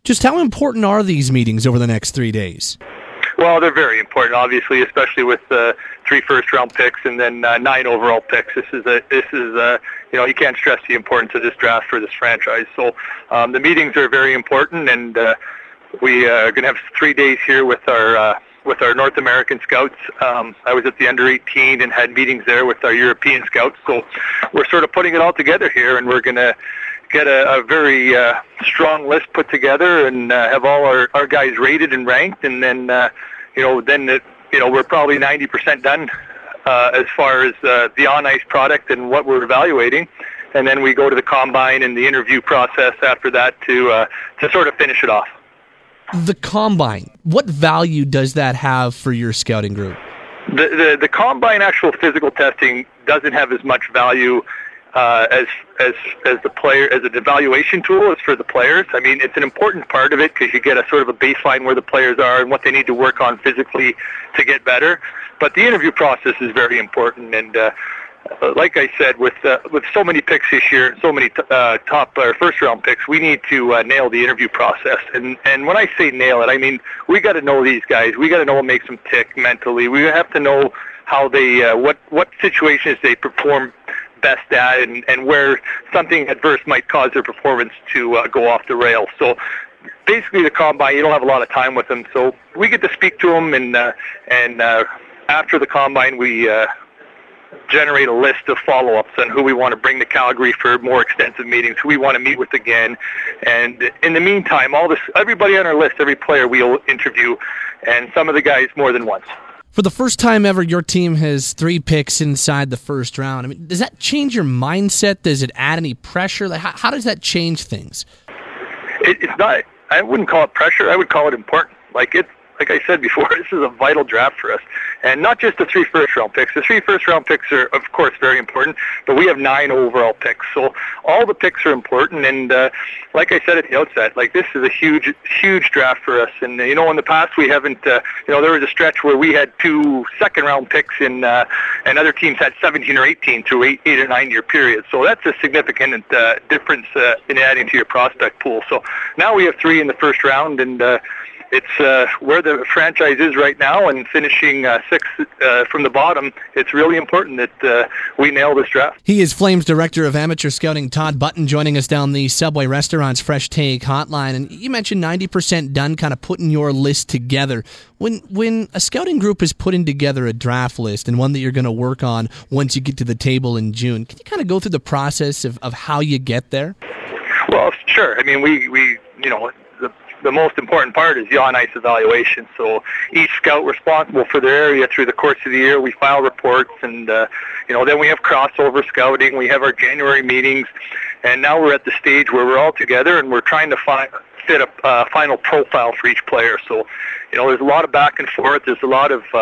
Just how important are these meetings over the next 3 days? Well, they're very important, obviously, especially with 3 first-round picks and then 9 overall picks. This is you can't stress the importance of this draft for this franchise. So the meetings are very important, and we are going to have 3 days here with our North American scouts. I was at the under-18 and had meetings there with our European scouts. So we're sort of putting it all together here, and we're going to get a very strong list put together and have all our guys rated and ranked, and then we're probably 90% done as far as the on-ice product and what we're evaluating, and then we go to the combine and the interview process after that to sort of finish it off. The combine, what value does that have for your scouting group? The combine actual physical testing doesn't have as much value as the player, as an evaluation tool as for the players. I mean, it's an important part of it because you get a sort of a baseline where the players are and what they need to work on physically to get better. But the interview process is very important, and like I said, with so many picks this year, so many top first round picks, we need to nail the interview process. And when I say nail it, I mean we got to know these guys. We got to know what makes them tick mentally. We have to know how they what situations they perform best at, and where something adverse might cause their performance to go off the rails. So basically, the combine, you don't have a lot of time with them, so we get to speak to them, and after the combine, we generate a list of follow-ups on who we want to bring to Calgary for more extensive meetings, who we want to meet with again. And in the meantime, everybody on our list, every player we'll interview, and some of the guys more than once. For the first time ever, your team has 3 picks inside the first round. I mean, does that change your mindset? Does it add any pressure? Like, how does that change things? It's not. I wouldn't call it pressure. I would call it important. Like I said before, this is a vital draft for us. And not just the 3 first-round picks. The 3 first-round picks are, of course, very important, but we have 9 overall picks. So all the picks are important, and like I said at the outset, this is a huge, huge draft for us. And, in the past we haven't, there was a stretch where we had 2 second-round picks, and other teams had 17 or 18 through 8 or 9-year periods. So that's a significant difference in adding to your prospect pool. So now we have 3 in the first round, and it's where the franchise is right now, and finishing 6th from the bottom. It's really important that we nail this draft. He is Flames Director of Amateur Scouting, Todd Button, joining us down the Subway Restaurant's Fresh Take Hotline. And you mentioned 90% done, kind of putting your list together. When a scouting group is putting together a draft list, and one that you're going to work on once you get to the table in June, can you kind of go through the process of how you get there? Well, sure. I mean, we the most important part is the on-ice evaluation. So each scout responsible for their area through the course of the year, we file reports, and then we have crossover scouting. We have our January meetings, and now we're at the stage where we're all together and we're trying to fit a final profile for each player. So there's a lot of back and forth. There's a lot of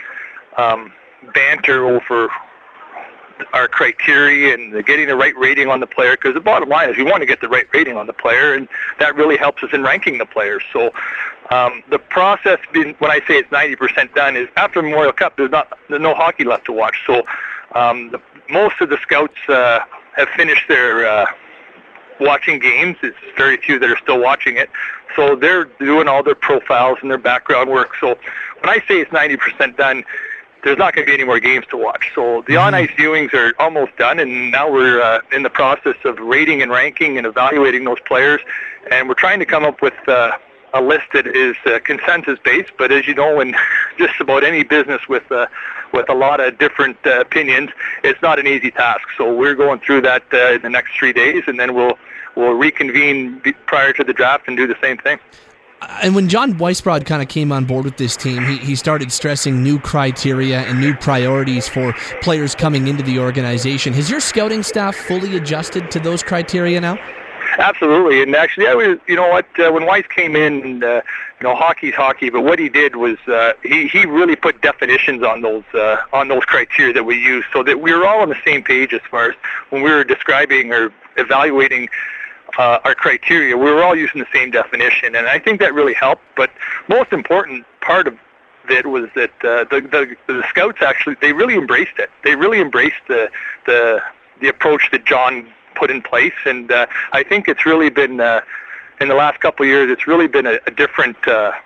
banter over our criteria and getting the right rating on the player, because the bottom line is we want to get the right rating on the player, and that really helps us in ranking the players. So the process, when I say it's 90% done, is after Memorial Cup, there's no hockey left to watch. So most of the scouts have finished their watching games. It's very few that are still watching it. So they're doing all their profiles and their background work. So when I say it's 90% done, there's not going to be any more games to watch. So the on-ice viewings are almost done, and now we're in the process of rating and ranking and evaluating those players, and we're trying to come up with a list that is consensus-based. But as you know, in just about any business with a lot of different opinions, it's not an easy task. So we're going through that in the next 3 days, and then we'll reconvene prior to the draft and do the same thing. And when John Weisbrod kind of came on board with this team, he started stressing new criteria and new priorities for players coming into the organization. Has your scouting staff fully adjusted to those criteria now? Absolutely. And actually, when Weiss came in, hockey's hockey, but what he did was he really put definitions on those criteria that we use, so that we were all on the same page as far as when we were describing or evaluating our criteria. We were all using the same definition, and I think that really helped. But most important part of it was that the scouts they really embraced it. They really embraced the approach that John put in place, and I think it's really been in the last couple of years, it's really been a different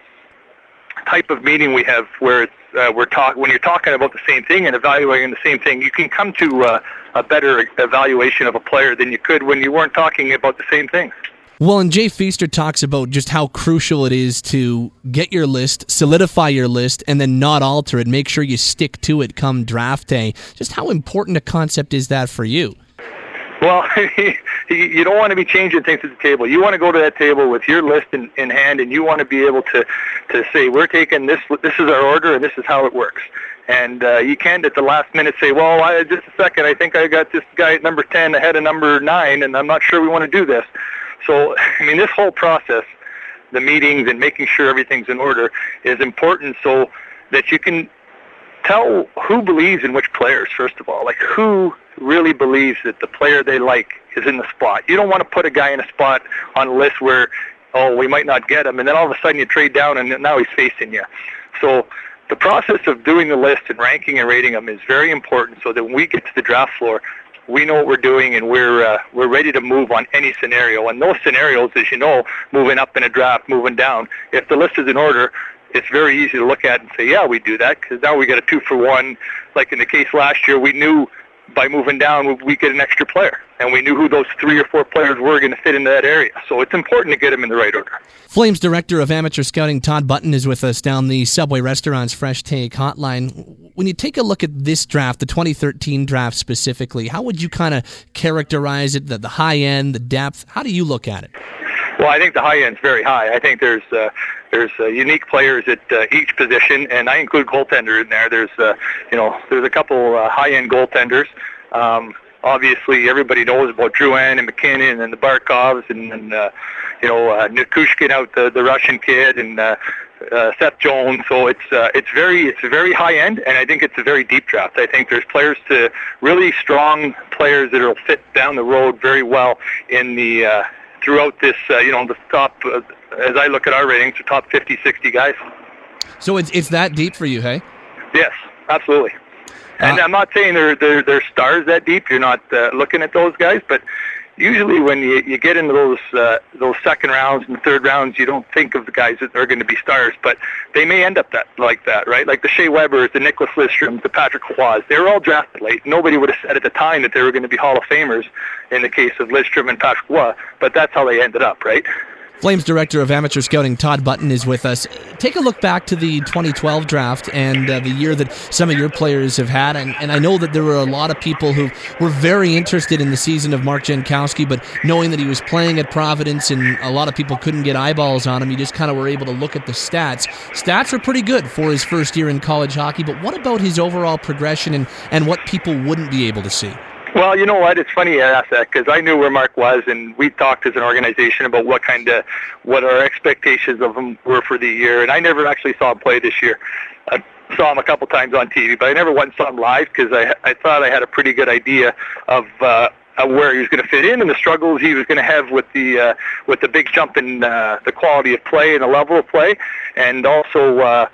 type of meeting we have, where it's, when you're talking about the same thing and evaluating the same thing, you can come to a better evaluation of a player than you could when you weren't talking about the same things. Well, and Jay Feaster talks about just how crucial it is to get your list, solidify your list, and then not alter it. Make sure you stick to it come draft day. Just how important a concept is that for you? Well, you don't want to be changing things at the table. You want to go to that table with your list in hand, and you want to be able to say, we're taking this is our order, and this is how it works. And you can't at the last minute say, well, just a second, I think I got this guy at number 10 ahead of number 9, and I'm not sure we want to do this. So, I mean, this whole process, the meetings and making sure everything's in order, is important so that you can tell who believes in which players, first of all. Like, who really believes that the player they like is in the spot. You don't want to put a guy in a spot on a list where, we might not get him, and then all of a sudden you trade down and now he's facing you. So the process of doing the list and ranking and rating them is very important so that when we get to the draft floor, we know what we're doing and we're ready to move on any scenario. And those scenarios, as you know, moving up in a draft, moving down, if the list is in order, it's very easy to look at and say, yeah, we do that, because now we got a 2-for-1. Like in the case last year, we knew by moving down we get an extra player, and we knew who those 3 or 4 players were going to fit into that area. So it's important to get them in the right order. Flames Director of Amateur Scouting Todd Button is with us down the Subway Restaurants Fresh Take Hotline. When you take a look at this draft, the 2013 draft specifically, how would you kind of characterize it, the high end, the depth? How do you look at it? Well, I think the high end's very high. I think there's unique players at each position, and I include goaltender in there. There's a couple high end goaltenders. Obviously, everybody knows about Drouin and McKinnon and the Barkovs and Nikushkin out the Russian kid and Seth Jones. So it's very high end, and I think it's a very deep draft. I think there's players really strong players that will fit down the road very well in the throughout this, the top, as I look at our ratings, the top 50, 60 guys. So it's that deep for you, hey? Yes, absolutely. And I'm not saying they're stars that deep. You're not looking at those guys, but usually when you get into those second rounds and third rounds, you don't think of the guys that are going to be stars, but they may end up like that, right? Like the Shea Webbers, the Nicholas Lidstroms, the Patrick Roys. They were all drafted late. Nobody would have said at the time that they were going to be Hall of Famers in the case of Lidstrom and Patrick Roy, but that's how they ended up, right? Flames Director of Amateur Scouting Todd Button is with us. Take a look back to the 2012 draft and the year that some of your players have had, and I know that there were a lot of people who were very interested in the season of Mark Jankowski, but knowing that he was playing at Providence and a lot of people couldn't get eyeballs on him, you just kind of were able to look at the stats. Stats were pretty good for his first year in college hockey, but what about his overall progression and what people wouldn't be able to see? Well, you know what? It's funny you ask that, because I knew where Mark was, and we talked as an organization about what our expectations of him were for the year. And I never actually saw him play this year. I saw him a couple times on TV, but I never once saw him live because I thought I had a pretty good idea of where he was going to fit in and the struggles he was going to have with the big jump in the quality of play and the level of play, and also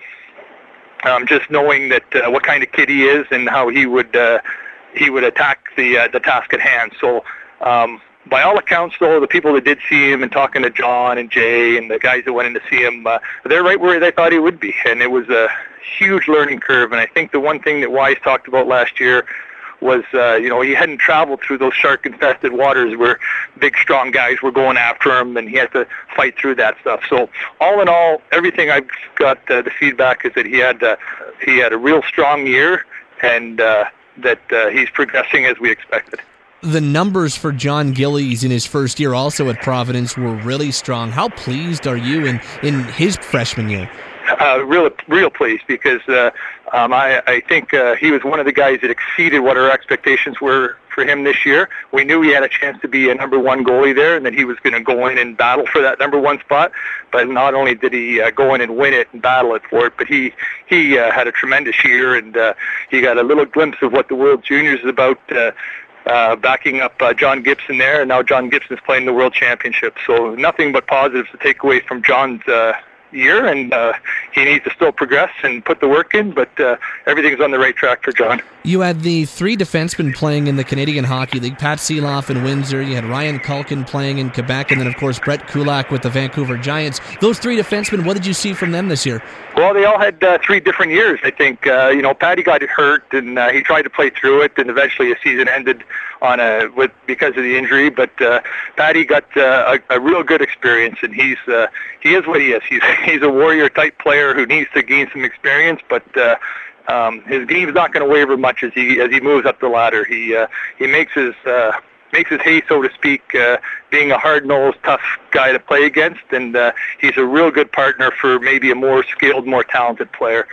just knowing that what kind of kid he is and how he would attack the task at hand. So by all accounts, though, the people that did see him and talking to John and Jay and the guys that went in to see him, they're right where they thought he would be. And it was a huge learning curve. And I think the one thing that Wise talked about last year was, he hadn't traveled through those shark-infested waters where big, strong guys were going after him, and he had to fight through that stuff. So all in all, everything I've got, the feedback is that he had a real strong year, and that he's progressing as we expected. The numbers for John Gillies in his first year also at Providence were really strong. How pleased are you in his freshman year? Real pleased, because I think he was one of the guys that exceeded what our expectations were for him this year. We knew he had a chance to be a number one goalie there, and that he was going to go in and battle for that number one spot. But not only did he go in and win it and battle it for it, but he had a tremendous year, and he got a little glimpse of what the World Juniors is about, backing up John Gibson there, and now John Gibson's playing the World Championship. So nothing but positives to take away from John's year, and he needs to still progress and put the work in, but everything's on the right track for John. You had the 3 defensemen playing in the Canadian Hockey League, Pat Seeloff in Windsor, you had Ryan Culkin playing in Quebec, and then, of course, Brett Kulak with the Vancouver Giants. Those 3 defensemen, what did you see from them this year? Well, they all had 3 different years, I think. Patty got hurt, and he tried to play through it, and eventually his season ended because of the injury. But Patty got a real good experience, and he is what he is. He's a warrior-type player who needs to gain some experience, but his game's not going to waver much as he moves up the ladder. He makes his hay, so to speak, being a hard-nosed, tough guy to play against, and he's a real good partner for maybe a more skilled, more talented player.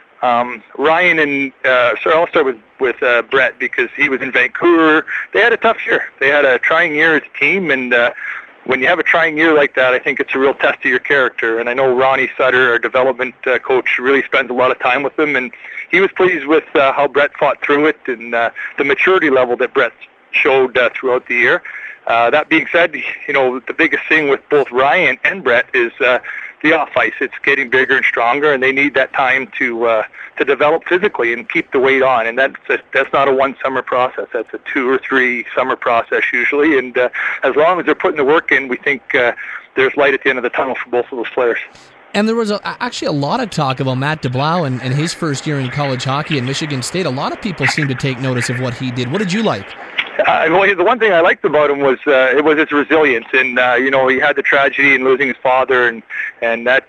Ryan and I'll start with Brett, because he was in Vancouver. They had a tough year. They had a trying year as a team, and when you have a trying year like that, I think it's a real test of your character. And I know Ronnie Sutter, our development coach, really spends a lot of time with them, and he was pleased with how Brett fought through it and the maturity level that Brett showed throughout the year. That being said, the biggest thing with both Ryan and Brett is the off ice. It's getting bigger and stronger, and they need that time to develop physically and keep the weight on. And that's not a 1 summer process. That's a 2 or 3 summer process usually. And as long as they're putting the work in, we think there's light at the end of the tunnel for both of those players. And there was actually a lot of talk about Matt DeBlau and his first year in college hockey at Michigan State. A lot of people seem to take notice of what he did. What did you like? Well, the one thing I liked about him was his resilience, and he had the tragedy in losing his father, and that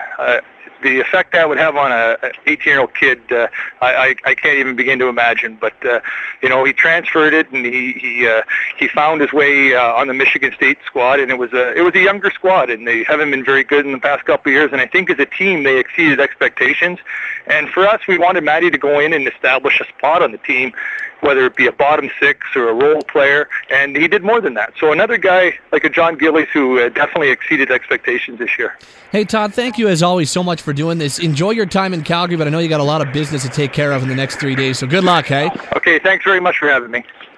the effect that would have on a 18-year-old kid, I can't even begin to imagine. But he transferred it, and he found his way on the Michigan State squad, and it was a younger squad, and they haven't been very good in the past couple of years. And I think as a team, they exceeded expectations. And for us, we wanted Matty to go in and establish a spot on the team, whether it be a bottom 6 or a role player, and he did more than that. So another guy like a John Gillies who definitely exceeded expectations this year. Hey, Todd, thank you as always so much for doing this. Enjoy your time in Calgary, but I know you got a lot of business to take care of in the next 3 days, so good luck, hey? Okay, thanks very much for having me.